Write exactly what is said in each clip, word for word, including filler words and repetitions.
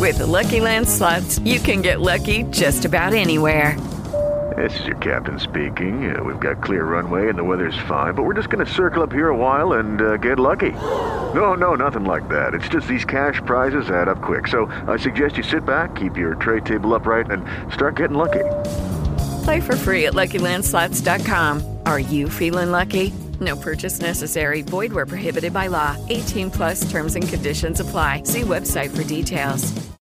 With the Lucky Land Slots, you can get lucky just about anywhere. This is your captain speaking. Uh, we've got clear runway and the weather's fine, but we're just going to circle up here a while and uh, get lucky. No, no, nothing like that. It's just these cash prizes add up quick. So I suggest you sit back, keep your tray table upright, and start getting lucky. Play for free at Lucky Land Slots dot com. Are you feeling lucky? No purchase necessary. Void where prohibited by law. eighteen plus terms and conditions apply. See website for details.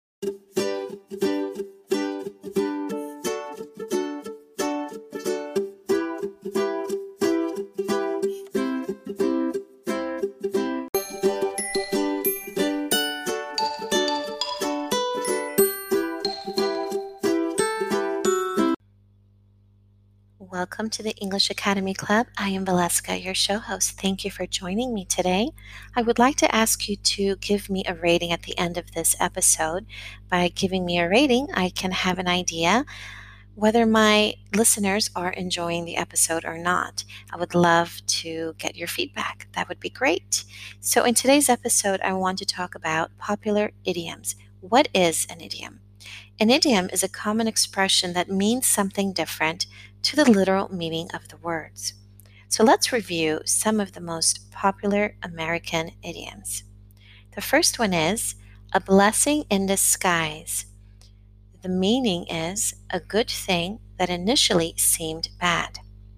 Welcome to the English Academy Club. I am Valeska, your show host. Thank you for joining me today. I would like to ask you to give me a rating at the end of this episode. By giving me a rating, I can have an idea whether my listeners are enjoying the episode or not. I would love to get your feedback. That would be great. So in today's episode, I want to talk about popular idioms. What is an idiom? An idiom is a common expression that means something different to the literal meaning of the words. So let's review some of the most popular American idioms. The first one is a blessing in disguise. The meaning is a good thing that initially seemed bad.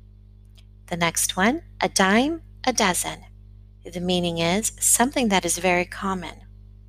The next one, a dime a dozen. The meaning is something that is very common.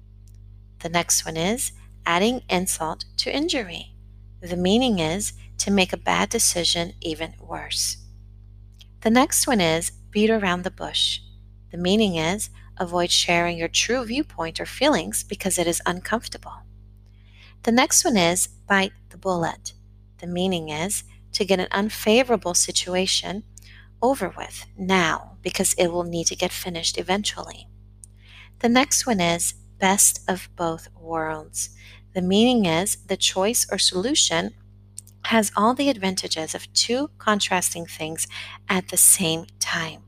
The next one is adding insult to injury. The meaning is to make a bad decision even worse. The next one is beat around the bush. The meaning is avoid sharing your true viewpoint or feelings because it is uncomfortable. The next one is bite the bullet. The meaning is to get an unfavorable situation over with now because it will need to get finished eventually. The next one is best of both worlds. The meaning is the choice or solution has all the advantages of two contrasting things at the same time.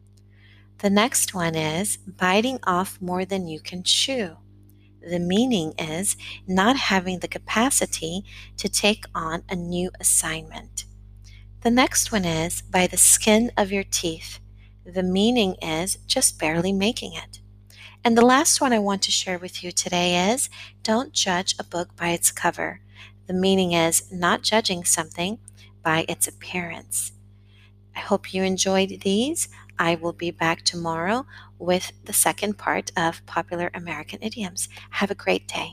The next one is biting off more than you can chew. The meaning is not having the capacity to take on a new assignment. The next one is by the skin of your teeth. The meaning is just barely making it. And the last one I want to share with you today is don't judge a book by its cover. The meaning is not judging something by its appearance. I hope you enjoyed these. I will be back tomorrow with the second part of Popular American Idioms. Have a great day.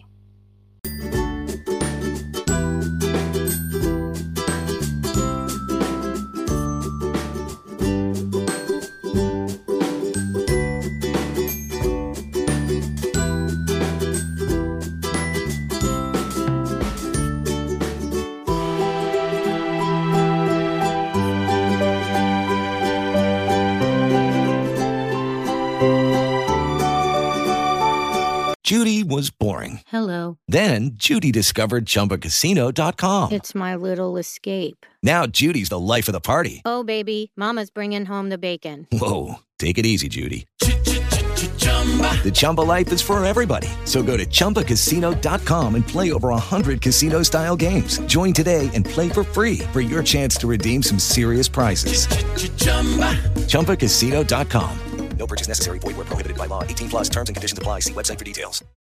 Judy was boring. Hello. Then Judy discovered Chumba Casino dot com. It's my little escape. Now Judy's the life of the party. Oh, baby, mama's bringing home the bacon. Whoa, take it easy, Judy. The Chumba life is for everybody. So go to Chumba Casino dot com and play over one hundred casino-style games. Join today and play for free for your chance to redeem some serious prizes. Chumba Casino dot com. No purchase necessary. Void where prohibited by law. eighteen plus terms and conditions apply. See website for details.